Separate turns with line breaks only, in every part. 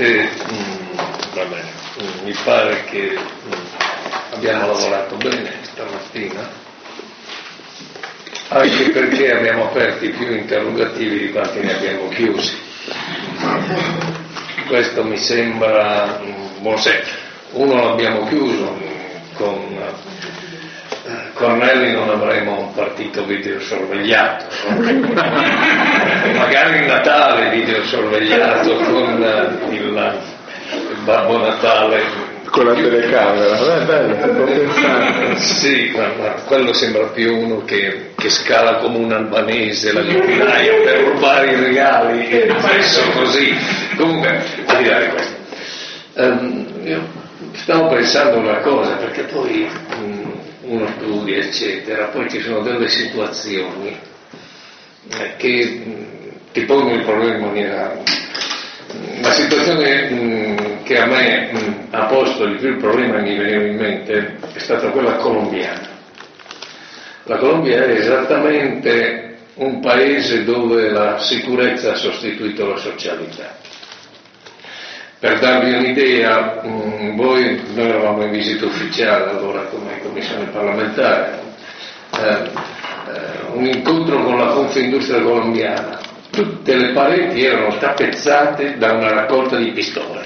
Va bene, mi pare che abbiamo lavorato bene stamattina, anche perché abbiamo aperti più interrogativi di quanti ne abbiamo chiusi. Questo mi sembra un buon senso. Uno l'abbiamo chiuso, con Cornelli non avremo un partito videosorvegliato, magari il Natale videosorvegliato con il Babbo Natale
con la telecamera, è bello, può pensare.
Sì, ma quello sembra più uno che scala come un albanese la liquinaia per rubare i regali e messo così. Comunque, al di là di questo, io stavo pensando una cosa, perché poi uno studia eccetera, poi ci sono delle situazioni che ti pongono il problema in maniera. La situazione che a me ha posto di più il problema che mi veniva in mente è stata quella colombiana. La Colombia è esattamente un paese dove la sicurezza ha sostituito la socialità. Per darvi un'idea, noi eravamo in visita ufficiale allora come commissione parlamentare, un incontro con la Confindustria colombiana. Tutte le pareti erano tappezzate da una raccolta di pistole.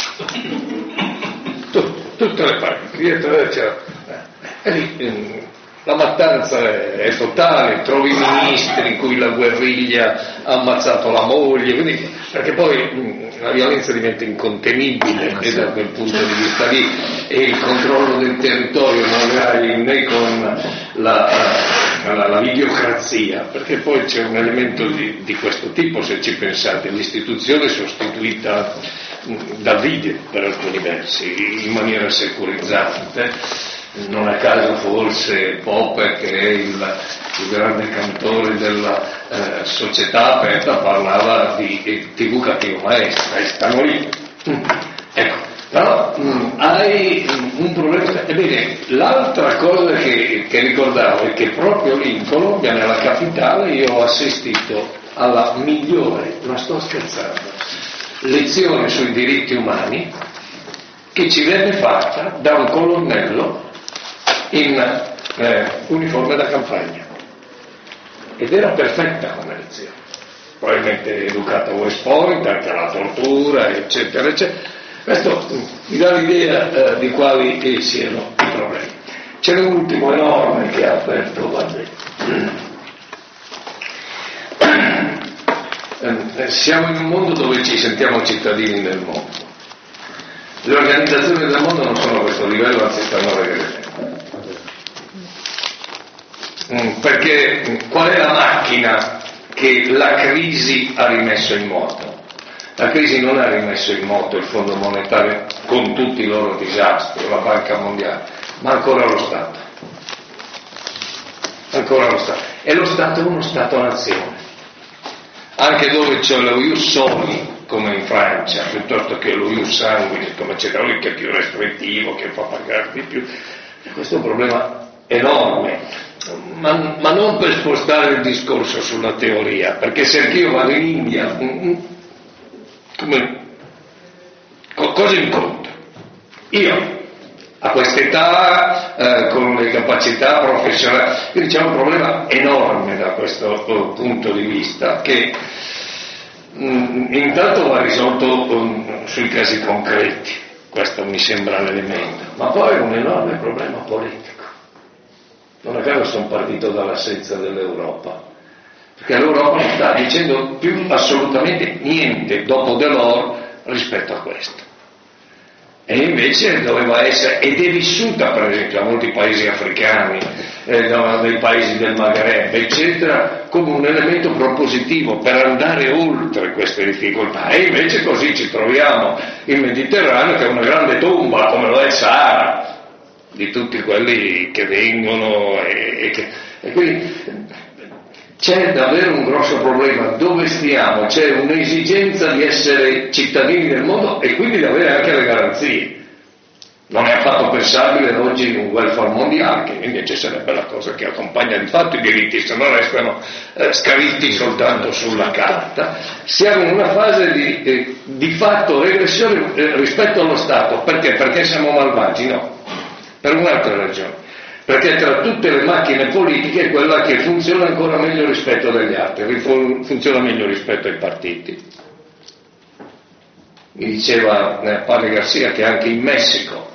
Tutte le pareti, dietro c'era. E lì, la mattanza è totale, trovi ministri in cui la guerriglia ha ammazzato la moglie, quindi, perché poi la violenza diventa incontenibile e da quel punto di vista lì, e il controllo del territorio non hai né con la videocrazia, perché poi c'è un elemento di questo tipo, se ci pensate, l'istituzione è sostituita dal video per alcuni versi, in maniera securizzante. Non a caso forse Popper, che è il grande cantore della società aperta, parlava di TV cattivo maestro, e stanno lì. Ecco, però hai un problema. Ebbene, l'altra cosa che ricordavo è che proprio lì in Colombia, nella capitale, io ho assistito alla migliore, non sto scherzando, lezione sui diritti umani che ci venne fatta da un colonnello in uniforme da campagna, ed era perfetta come lezione, probabilmente educata a West Point, anche alla tortura eccetera eccetera. Questo mi dà l'idea di quali siano i problemi. C'è un ultimo enorme che ha aperto, siamo in un mondo dove ci sentiamo cittadini del mondo. Le organizzazioni del mondo non sono a questo livello, anzi stanno regredendo. Perché qual è la macchina che la crisi ha rimesso in moto? La crisi non ha rimesso in moto il Fondo Monetario con tutti i loro disastri, la Banca Mondiale, ma ancora lo Stato. Ancora lo Stato. E lo Stato è uno Stato-nazione. Anche dove c'è lo ius soli, come in Francia, piuttosto che lo ius sanguinis, come c'è da lui, che è più restrittivo, che fa pagare di più. Questo è un problema enorme. Ma non per spostare il discorso sulla teoria, perché se anch'io vado in India, cosa incontro? Io, a quest'età, con le capacità professionali, quindi c'è un problema enorme da questo punto di vista, che intanto va risolto sui casi concreti, questo mi sembra l'elemento, ma poi è un enorme problema politico. Non a caso sono partito dall'assenza dell'Europa, perché l'Europa non sta dicendo più assolutamente niente dopo Delors rispetto a questo. E invece doveva essere, ed è vissuta per esempio da molti paesi africani, dai paesi del Maghreb, eccetera, come un elemento propositivo per andare oltre queste difficoltà. E invece così ci troviamo il Mediterraneo, che è una grande tomba, come lo è il Sahara, di tutti quelli che vengono e quindi c'è davvero un grosso problema. Dove stiamo? C'è un'esigenza di essere cittadini del mondo e quindi di avere anche le garanzie. Non è affatto pensabile oggi un welfare mondiale, che invece sarebbe la cosa che accompagna di fatto i diritti, se no restano scritti soltanto sulla carta. Siamo in una fase di fatto regressione rispetto allo Stato. Perché? Perché siamo malvagi? No, per un'altra ragione. Perché tra tutte le macchine politiche è quella che funziona ancora meglio rispetto agli altri, funziona meglio rispetto ai partiti. Mi diceva Padre Garcia che anche in Messico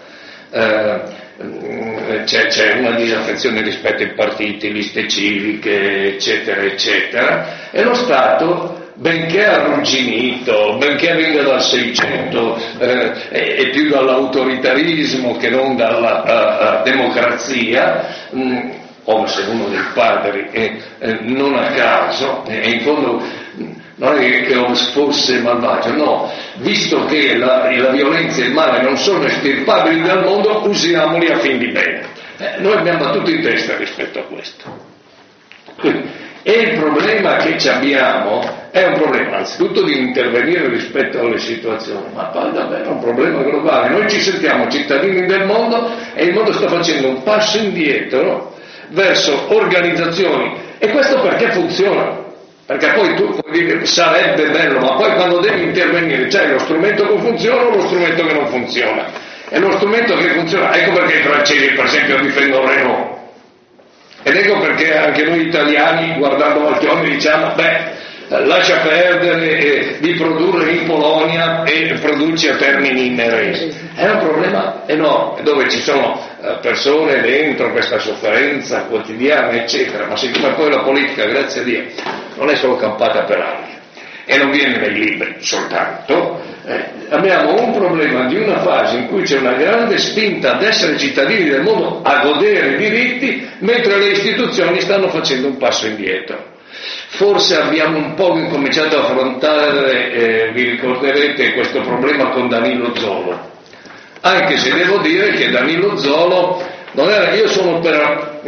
c'è una disaffezione rispetto ai partiti, liste civiche, eccetera, eccetera, e lo Stato, benché arrugginito, benché venga dal 600 e più dall'autoritarismo che non dalla democrazia, come se uno dei padri, non a caso, e in fondo non è che Hobbes fosse malvagio, no, visto che la violenza e il male non sono estirpabili dal mondo, usiamoli a fin di bene. Noi abbiamo battuto in testa rispetto a questo. E il problema che ci abbiamo è un problema anzitutto di intervenire rispetto alle situazioni, ma poi davvero è un problema globale. Noi ci sentiamo cittadini del mondo e il mondo sta facendo un passo indietro verso organizzazioni, e questo perché funziona. Perché poi tu puoi dire sarebbe bello, ma poi quando devi intervenire c'è lo strumento che funziona o lo strumento che non funziona. E lo strumento che funziona, ecco perché i francesi per esempio difendono Renault. Ed ecco perché anche noi italiani, guardando Valchioni, diciamo, lascia perdere di produrre in Polonia e produci a Termini Imerese. È un problema enorme, dove ci sono persone dentro questa sofferenza quotidiana, eccetera, ma siccome poi la politica, grazie a Dio, non è solo campata per aria e non viene nei libri soltanto, abbiamo un problema di una fase in cui c'è una grande spinta ad essere cittadini del mondo, a godere i diritti, mentre le istituzioni stanno facendo un passo indietro. Forse abbiamo un po' incominciato a affrontare, vi ricorderete, questo problema con Danilo Zolo, anche se devo dire che Danilo Zolo non era, io sono per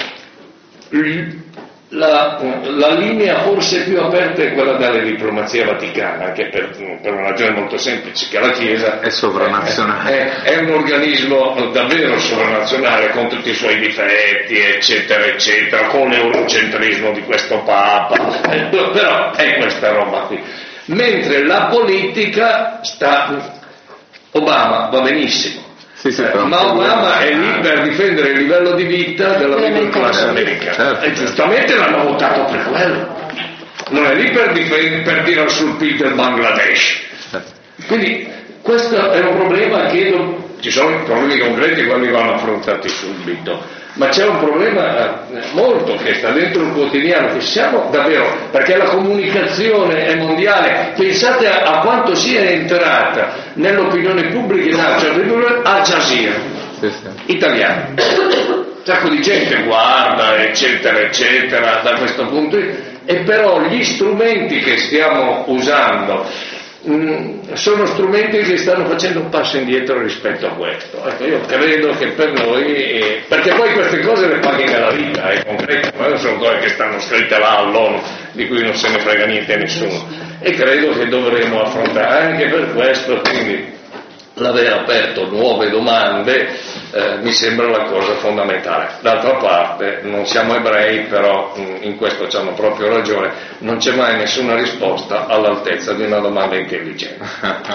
la linea forse più aperta è quella della diplomazia vaticana, anche per una ragione molto semplice, che la Chiesa
è sovranazionale,
è un organismo davvero sovranazionale, con tutti i suoi difetti, eccetera, eccetera, con l'eurocentrismo di questo Papa, però è questa roba qui. Mentre la politica Obama va benissimo.
Sì,
ma Obama è lì per difendere il livello di vita della middle class americana, e giustamente l'hanno votato per quello, non è lì per tirare sul PIL del Bangladesh. Quindi questo è un problema che ci sono problemi concreti, quelli vanno affrontati subito, ma c'è un problema molto che sta dentro il quotidiano, che siamo davvero, perché la comunicazione è mondiale. Pensate a quanto sia entrata nell'opinione pubblica Al Jazeera italiana, un sacco di gente guarda, eccetera, eccetera, da questo punto di vista, e però gli strumenti che stiamo usando sono strumenti che stanno facendo un passo indietro rispetto a questo. Ecco, io credo che per noi, perché poi queste cose le paghi nella vita, è concreto, ma non sono cose che stanno scritte là all'ONU, di cui non se ne frega niente nessuno, e credo che dovremo affrontare anche per questo, quindi l'aver aperto nuove domande mi sembra la cosa fondamentale. D'altra parte non siamo ebrei, però in questo c'hanno proprio ragione, non c'è mai nessuna risposta all'altezza di una domanda intelligente.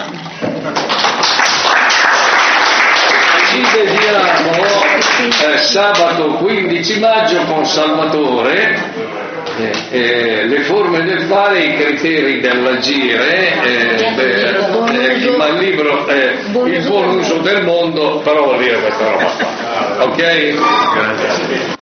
Ci vediamo sabato 15 maggio con Salvatore. Le forme del fare, i criteri dell'agire, ma il libro è il buon uso del mondo, però vuol dire questa roba qua. Ok? Grazie.